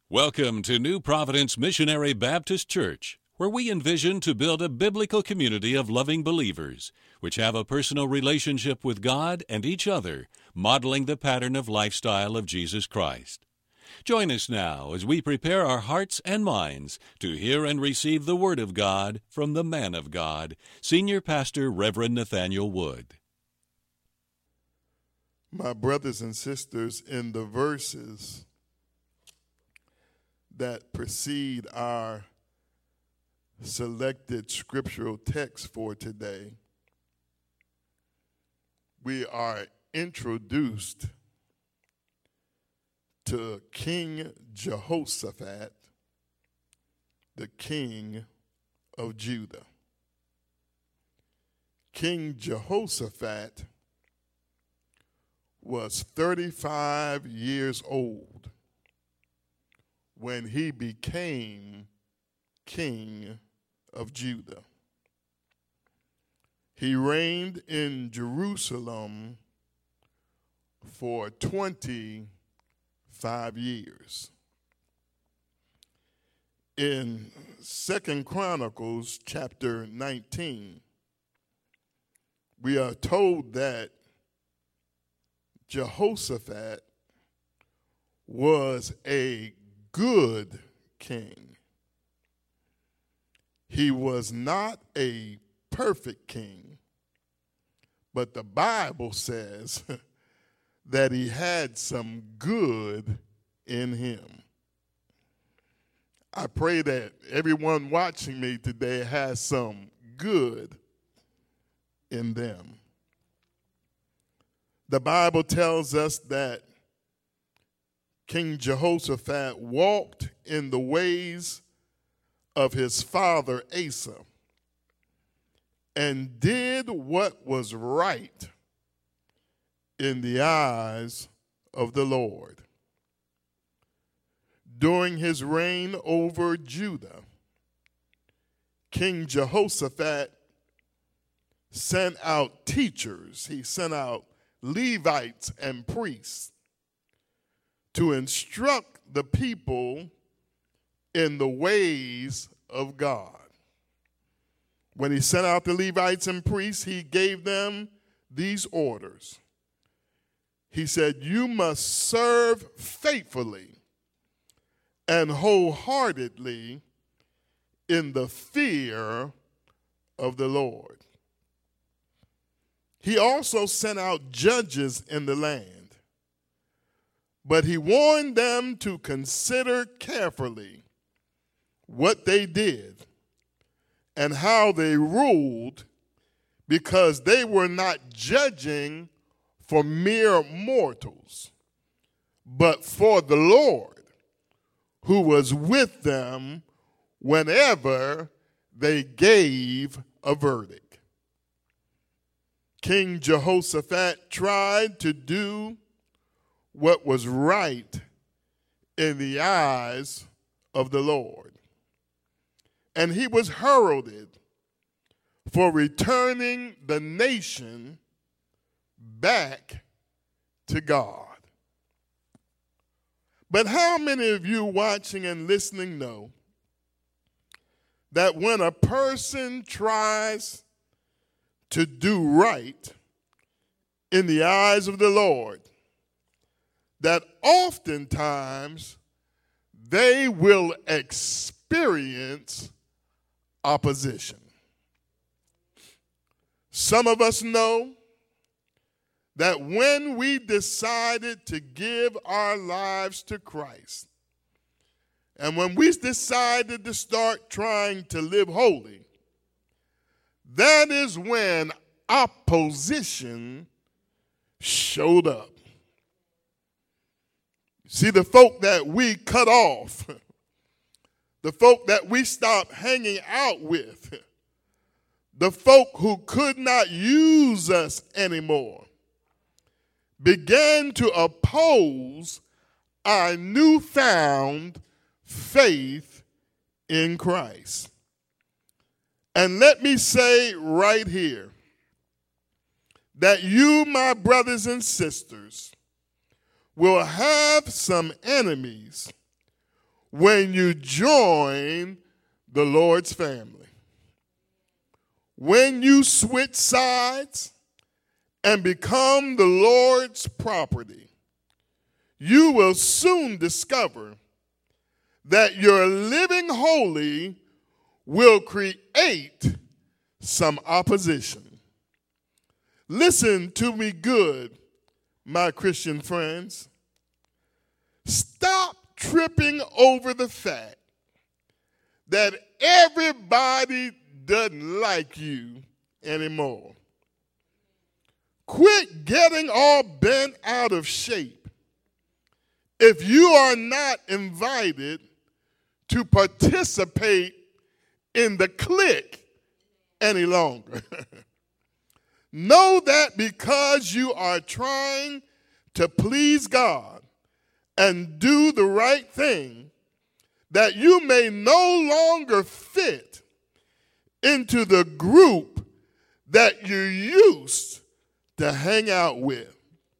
Welcome to New Providence Missionary Baptist Church, where we envision to build a biblical community of loving believers, which have a personal relationship with God and each other, modeling the pattern of lifestyle of Jesus Christ. Join us now as we prepare our hearts and minds to hear and receive the Word of God from the man of God, Senior Pastor Reverend Nathaniel Wood. My brothers and sisters, in the verses that precede our selected scriptural text for today, we are introduced to King Jehoshaphat, the king of Judah. King Jehoshaphat was 35 years old when he became king of Judah. He reigned in Jerusalem for 25 years. In 2 Chronicles chapter 19, we are told that Jehoshaphat was a good king. He was not a perfect king, but the Bible says that he had some good in him. I pray that everyone watching me today has some good in them. The Bible tells us that King Jehoshaphat walked in the ways of his father Asa and did what was right in the eyes of the Lord. During his reign over Judah, King Jehoshaphat sent out teachers. He sent out Levites and priests to instruct the people in the ways of God. When he sent out the Levites and priests, he gave them these orders. He said, "You must serve faithfully and wholeheartedly in the fear of the Lord." He also sent out judges in the land. But he warned them to consider carefully what they did and how they ruled, because they were not judging for mere mortals, but for the Lord, who was with them whenever they gave a verdict. King Jehoshaphat tried to do what was right in the eyes of the Lord. And he was heralded for returning the nation back to God. But how many of you watching and listening know that when a person tries to do right in the eyes of the Lord, that oftentimes they will experience opposition? Some of us know that when we decided to give our lives to Christ, and when we decided to start trying to live holy, that is when opposition showed up. See, the folk that we cut off, the folk that we stopped hanging out with, the folk who could not use us anymore, began to oppose our newfound faith in Christ. And let me say right here that you, my brothers and sisters, will have some enemies when you join the Lord's family. When you switch sides and become the Lord's property, you will soon discover that your living holy will create some opposition. Listen to me good, my Christian friends. Stop tripping over the fact that everybody doesn't like you anymore. Quit getting all bent out of shape if you are not invited to participate in the clique any longer. Know that because you are trying to please God and do the right thing, that you may no longer fit into the group that you used to hang out with.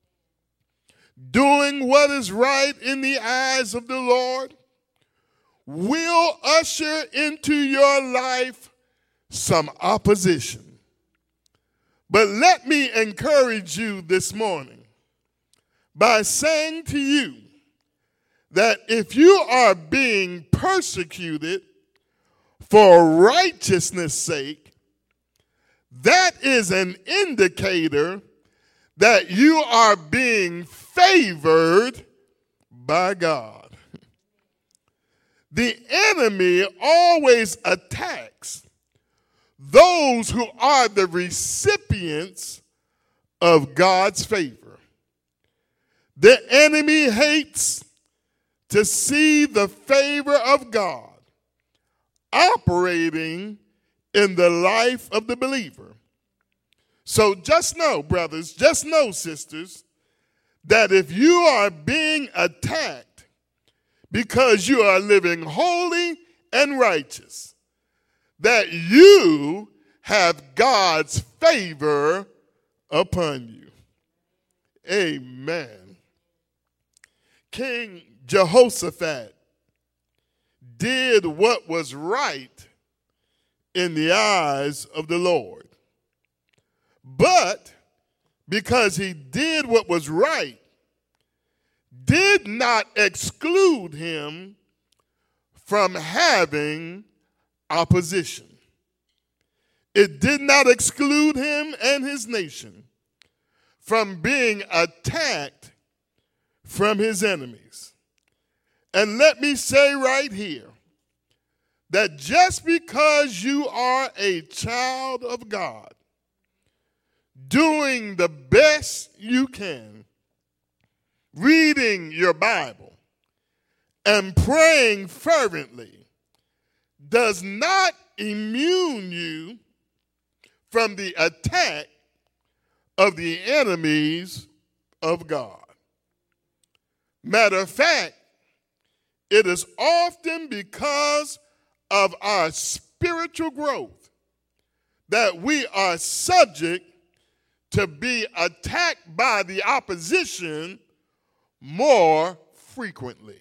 Doing what is right in the eyes of the Lord will usher into your life some opposition. But let me encourage you this morning by saying to you that if you are being persecuted for righteousness' sake, that is an indicator that you are being favored by God. The enemy always attacks those who are the recipients of God's favor. The enemy hates to see the favor of God operating in the life of the believer. So just know, brothers, just know, sisters, that if you are being attacked because you are living holy and righteous, that you have God's favor upon you. Amen. King Jehoshaphat did what was right in the eyes of the Lord. But because he did what was right, did not exclude him from having opposition. It did not exclude him and his nation from being attacked from his enemies. And let me say right here that just because you are a child of God, doing the best you can, reading your Bible, and praying fervently, does not immune you from the attack of the enemies of God. Matter of fact, it is often because of our spiritual growth that we are subject to be attacked by the opposition more frequently.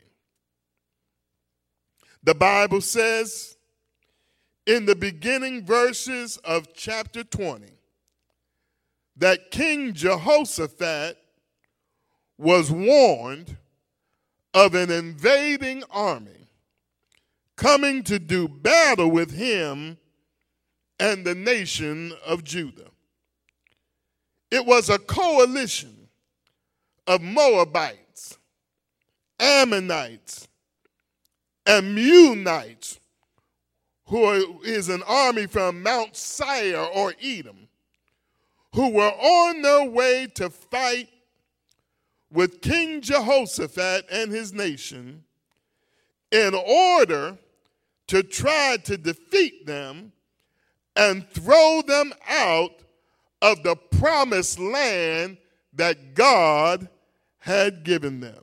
The Bible says in the beginning verses of chapter 20 that King Jehoshaphat was warned of an invading army coming to do battle with him and the nation of Judah. It was a coalition of Moabites, Ammonites, and Meunites, who is an army from Mount Seir or Edom, who were on their way to fight with King Jehoshaphat and his nation in order to try to defeat them and throw them out of the promised land that God had given them.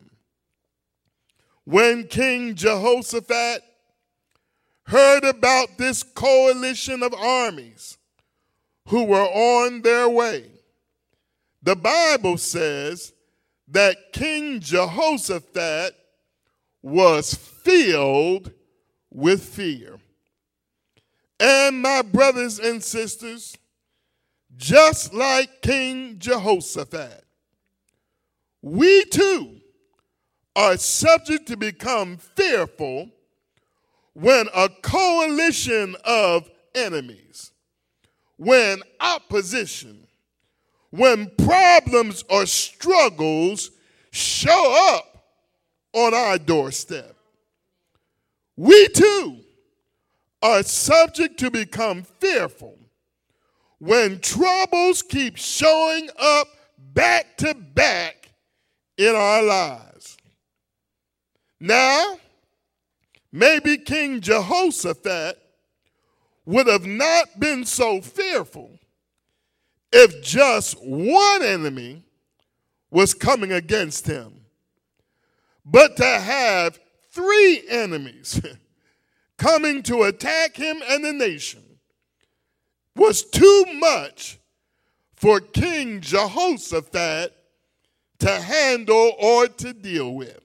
When King Jehoshaphat heard about this coalition of armies who were on their way, the Bible says that King Jehoshaphat was filled with fear. And my brothers and sisters, just like King Jehoshaphat, we too are subject to become fearful when a coalition of enemies, when opposition, when problems or struggles show up on our doorstep. We too are subject to become fearful when troubles keep showing up back to back in our lives. Now, maybe King Jehoshaphat would have not been so fearful if just one enemy was coming against him. But to have 3 enemies coming to attack him and the nation was too much for King Jehoshaphat to handle or to deal with.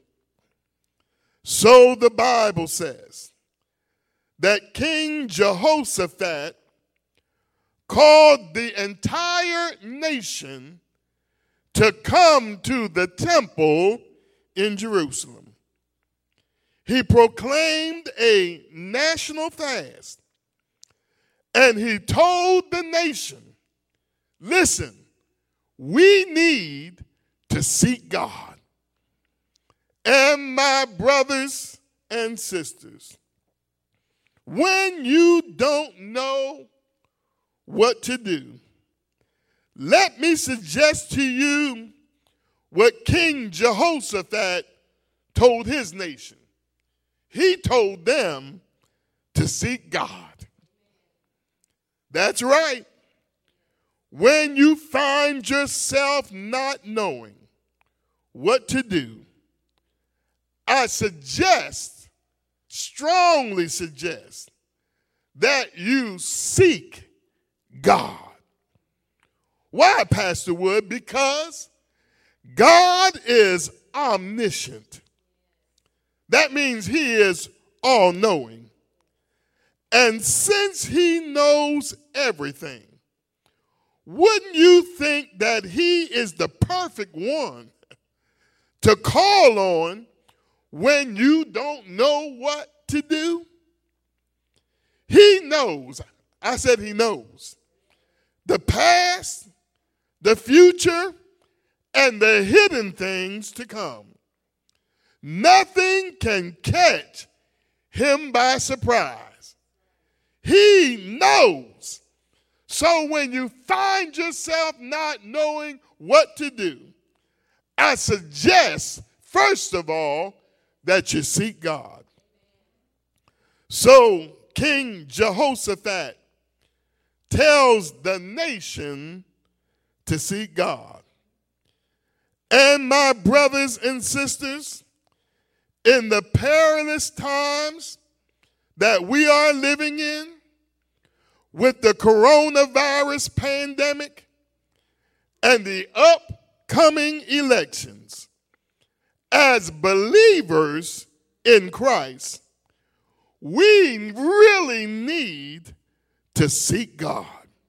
So the Bible says that King Jehoshaphat called the entire nation to come to the temple in Jerusalem. He proclaimed a national fast, and he told the nation, listen, we need to seek God. And my brothers and sisters, when you don't know what to do, let me suggest to you what King Jehoshaphat told his nation. He told them to seek God. That's right. When you find yourself not knowing what to do, I strongly suggest that you seek God. Why, Pastor Wood? Because God is omniscient. That means he is all-knowing. And since he knows everything, wouldn't you think that he is the perfect one to call on when you don't know what to do? He knows. I said he knows. The past, the future, and the hidden things to come. Nothing can catch him by surprise. He knows. So when you find yourself not knowing what to do, I suggest, first of all, that you seek God. So King Jehoshaphat tells the nation to seek God. And my brothers and sisters, in the perilous times that we are living in, with the coronavirus pandemic and the upcoming elections, as believers in Christ, we really need to seek God.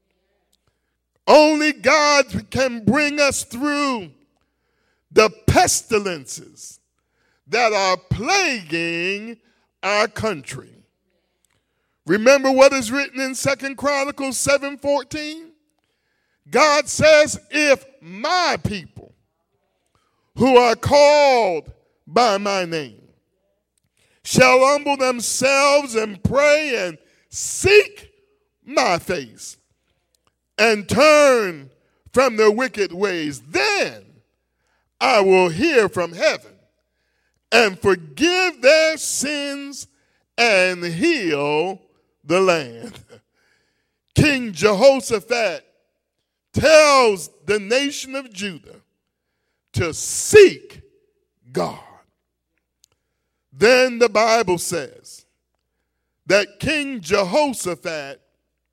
Only God can bring us through the pestilences that are plaguing our country. Remember what is written in 2 Chronicles 7:14? God says, if my people who are called by my name shall humble themselves and pray and seek my face and turn from their wicked ways, then I will hear from heaven and forgive their sins and heal the land. King Jehoshaphat tells the nation of Judah to seek God. Then the Bible says that King Jehoshaphat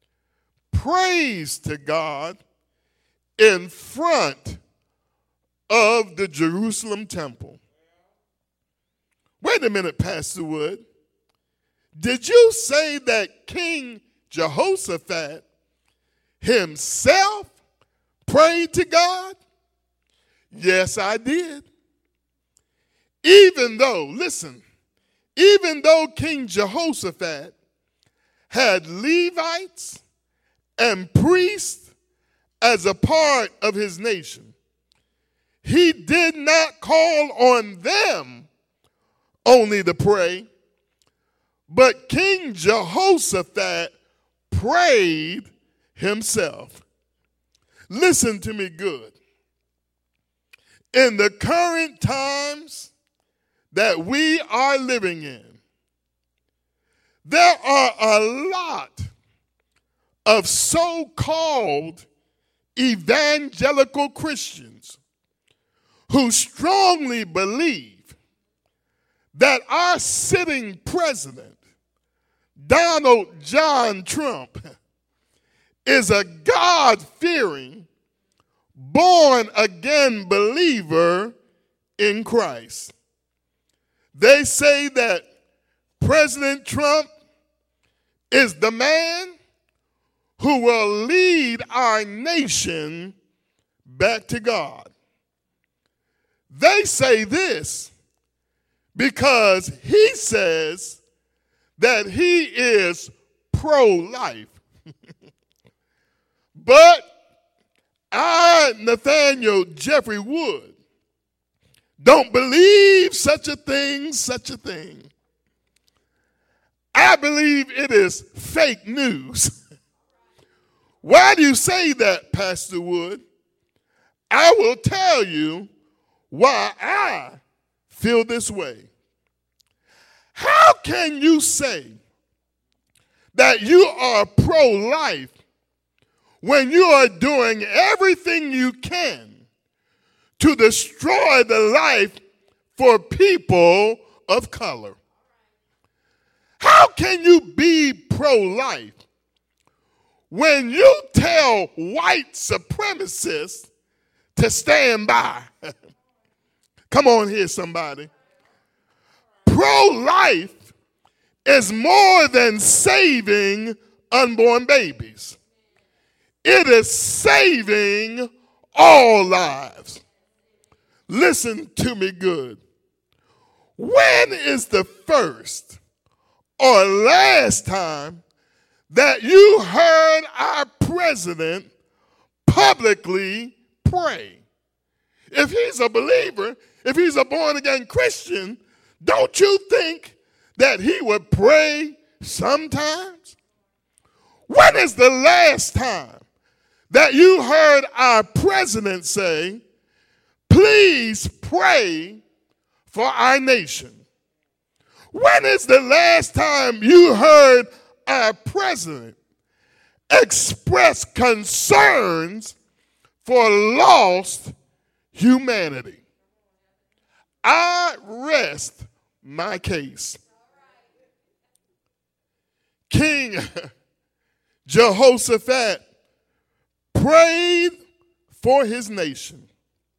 prays to God in front of the Jerusalem temple. Wait a minute, Pastor Wood. Did you say that King Jehoshaphat himself prayed to God? Yes, I did. Even though King Jehoshaphat had Levites and priests as a part of his nation, he did not call on them only to pray, but King Jehoshaphat prayed himself. Listen to me good. In the current times that we are living in, there are a lot of so-called evangelical Christians who strongly believe that our sitting president, Donald John Trump, is a God-fearing, born-again believer in Christ. They say that President Trump is the man who will lead our nation back to God. They say this because he says that he is pro-life. But I, Nathaniel Jeffrey Wood, don't believe such a thing. I believe it is fake news. Why do you say that, Pastor Wood? I will tell you why I feel this way. How can you say that you are pro-life when you are doing everything you can to destroy the life for people of color? How can you be pro-life when you tell white supremacists to stand by? Come on here, somebody. Pro-life is more than saving unborn babies. It is saving all lives. Listen to me good. When is the first or last time that you heard our president publicly pray? If he's a believer, if he's a born-again Christian, don't you think that he would pray sometimes? When is the last time that you heard our president say, please pray for our nation? When is the last time you heard our president express concerns for lost humanity? I rest my case. King Jehoshaphat prayed for his nation.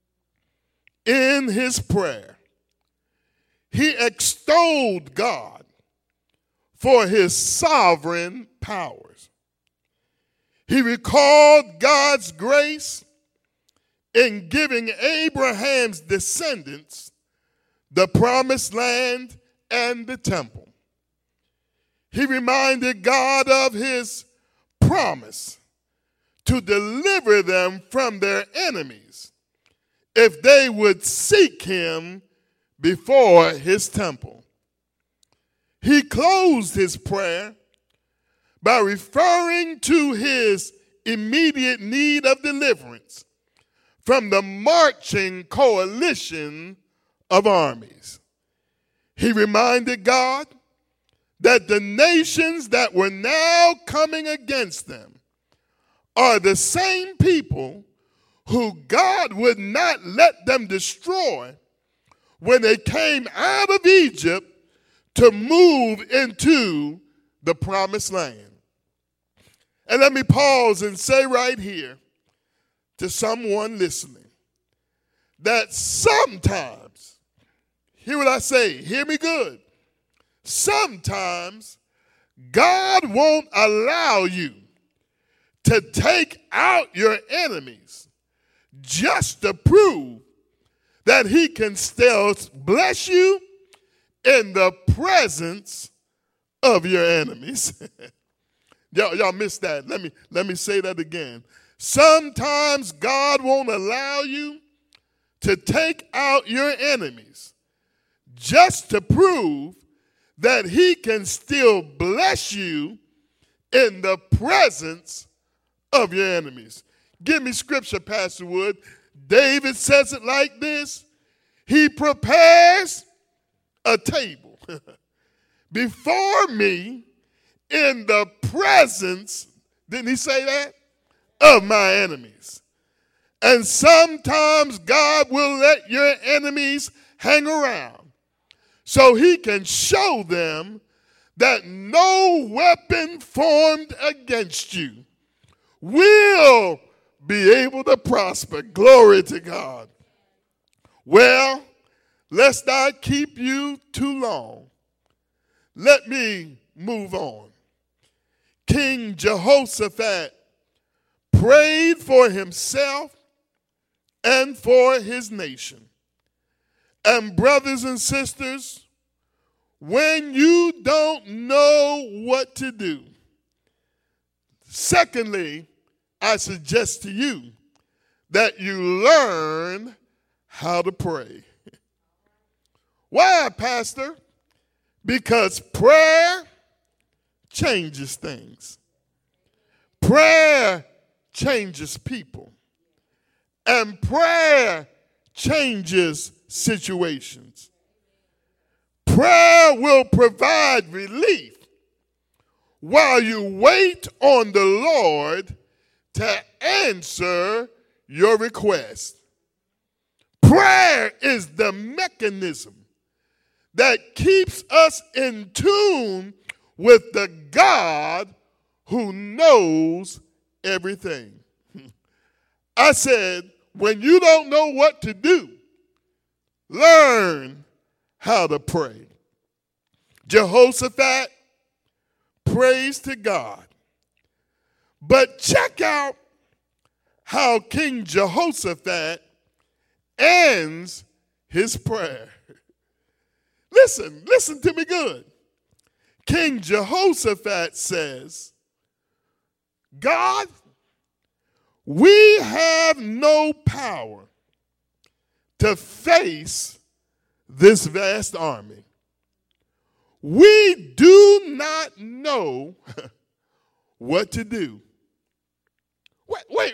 In his prayer, he extolled God for his sovereign powers. He recalled God's grace in giving Abraham's descendants the promised land and the temple. He reminded God of his promise to deliver them from their enemies if they would seek him before his temple. He closed his prayer by referring to his immediate need of deliverance from the marching coalition of armies. He reminded God that the nations that were now coming against them are the same people who God would not let them destroy when they came out of Egypt to move into the promised land. And let me pause and say right here to someone listening that sometimes hear what I say. Hear me good. Sometimes God won't allow you to take out your enemies just to prove that he can still bless you in the presence of your enemies. Y'all missed that. Let me say that again. Sometimes God won't allow you to take out your enemies just to prove that he can still bless you in the presence of your enemies. Give me scripture, Pastor Wood. David says it like this. He prepares a table before me in the presence, didn't he say that? Of my enemies. And sometimes God will let your enemies hang around so he can show them that no weapon formed against you will be able to prosper. Glory to God. Well, lest I keep you too long, let me move on. King Jehoshaphat prayed for himself and for his nation. And brothers and sisters, when you don't know what to do, secondly, I suggest to you that you learn how to pray. Why, Pastor? Because prayer changes things. Prayer changes people. And prayer changes situations. Prayer will provide relief while you wait on the Lord to answer your request. Prayer is the mechanism that keeps us in tune with the God who knows everything. I said, when you don't know what to do, learn how to pray. Jehoshaphat prays to God. But check out how King Jehoshaphat ends his prayer. Listen to me good. King Jehoshaphat says, God, we have no power to face this vast army. We do not know what to do. Wait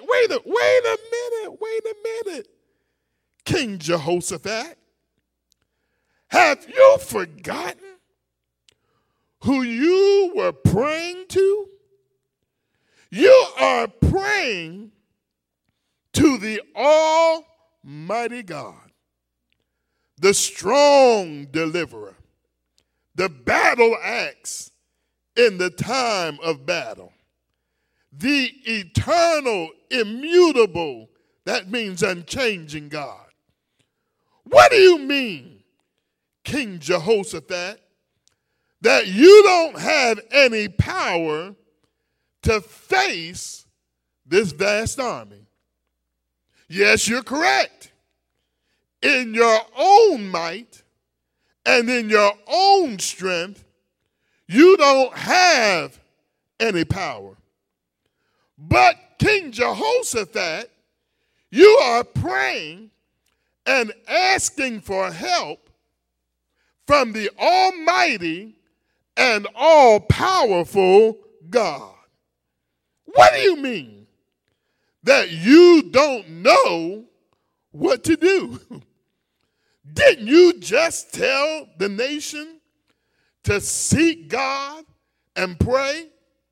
a minute. King Jehoshaphat, have you forgotten who you were praying to? You are praying to the Almighty God, the strong deliverer, the battle axe in the time of battle, the eternal, immutable, that means unchanging God. What do you mean, King Jehoshaphat, that you don't have any power to face this vast army? Yes, you're correct. In your own might and in your own strength, you don't have any power. But King Jehoshaphat, you are praying and asking for help from the Almighty and all-powerful God. What do you mean that you don't know what to do? Didn't you just tell the nation to seek God and pray?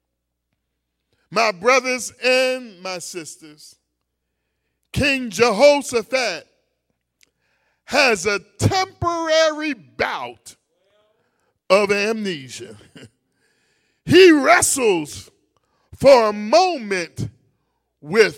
My brothers and my sisters, King Jehoshaphat has a temporary bout of amnesia. He wrestles for a moment with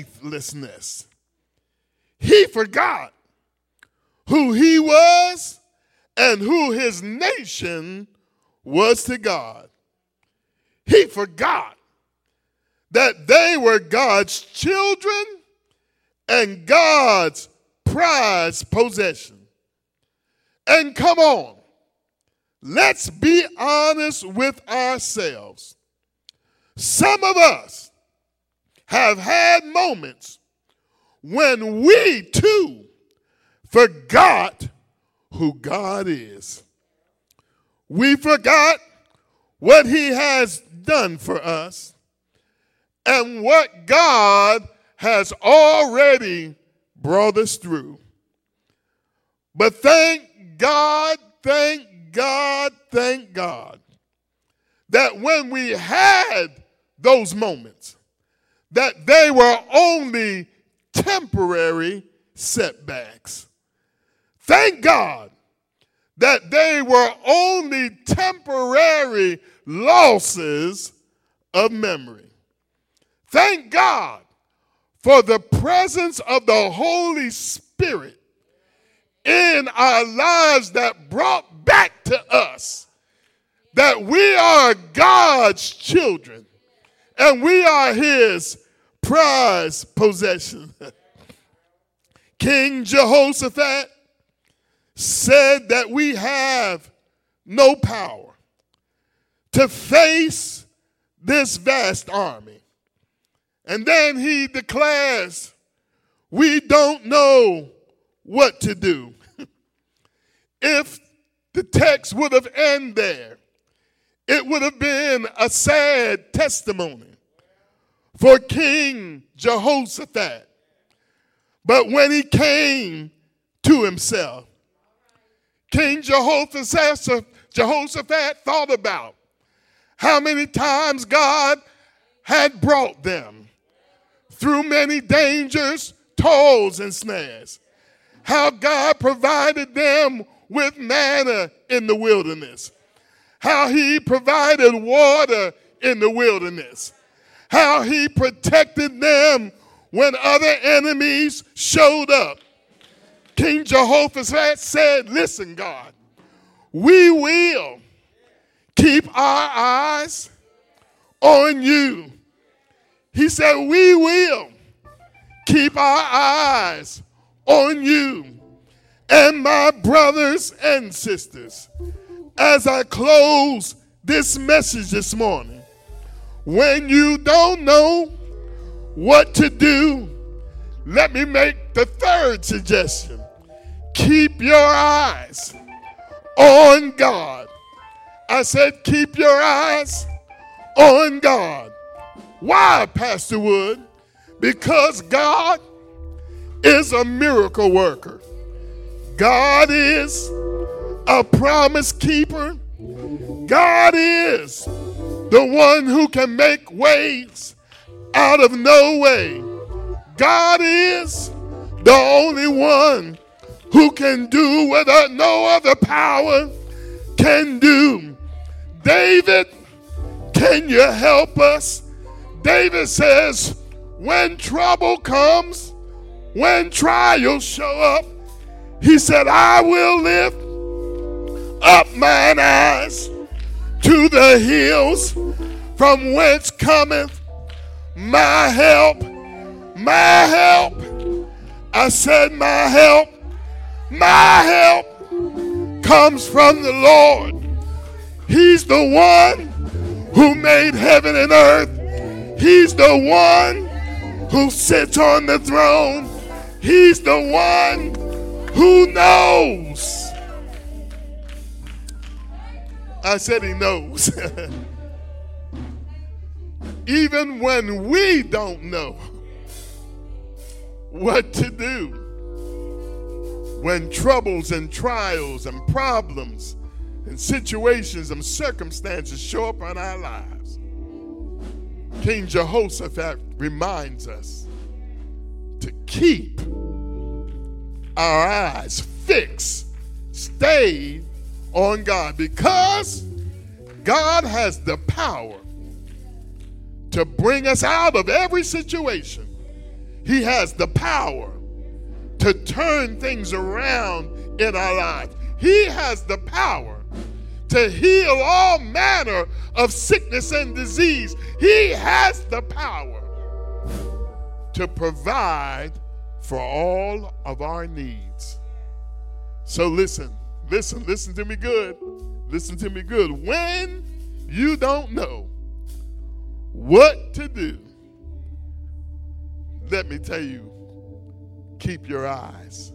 faithlessness. He forgot who he was and who his nation was to God. He forgot that they were God's children and God's prized possession. And come on, let's be honest with ourselves. Some of us have had moments when we too forgot who God is. We forgot what he has done for us and what God has already brought us through. But thank God that when we had those moments, that they were only temporary setbacks. Thank God that they were only temporary losses of memory. Thank God for the presence of the Holy Spirit in our lives that brought back to us that we are God's children and we are his prized possession. King Jehoshaphat said that we have no power to face this vast army. And then he declares, we don't know what to do. If the text would have ended there, it would have been a sad testimony for King Jehoshaphat. But when he came to himself, King Jehoshaphat thought about how many times God had brought them through many dangers, toils, and snares. How God provided them with manna in the wilderness. How he provided water in the wilderness. How he protected them when other enemies showed up. King Jehoshaphat said, listen, God, we will keep our eyes on you. He said, we will keep our eyes on you. And my brothers and sisters, as I close this message this morning, when you don't know what to do, let me make the third suggestion. Keep your eyes on God. I said, keep your eyes on God. Why, Pastor Wood? Because God is a miracle worker. God is a promise keeper. God is the one who can make ways out of no way. God is the only one who can do what no other power can do. David, can you help us? David says, when trouble comes, when trials show up, he said, I will lift up mine eyes to the hills from whence cometh my help. My help. I said my help comes from the Lord. He's the one who made heaven and earth. He's the one who sits on the throne. He's the one who knows. I said he knows. Even when we don't know what to do, when troubles and trials and problems and situations and circumstances show up in our lives, King Jehoshaphat reminds us to keep our eyes fixed, stayed on God, because God has the power to bring us out of every situation. He has the power to turn things around in our lives. He has the power to heal all manner of sickness and disease. He has the power to provide for all of our needs. So listen to me good. Listen to me good. When you don't know what to do, let me tell you, keep your eyes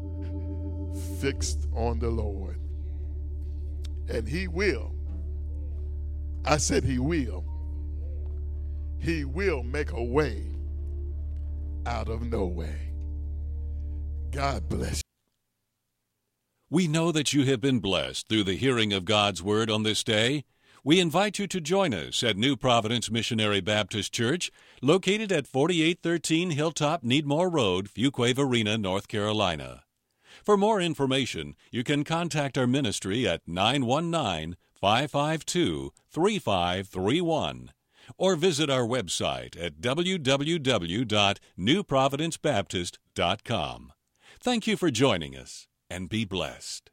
fixed on the Lord. And he will. I said he will. He will make a way out of no way. God bless you. We know that you have been blessed through the hearing of God's Word on this day. We invite you to join us at New Providence Missionary Baptist Church, located at 4813 Hilltop Needmore Road, Fuquay-Varina, North Carolina. For more information, you can contact our ministry at 919-552-3531 or visit our website at www.newprovidencebaptist.com. Thank you for joining us, and be blessed.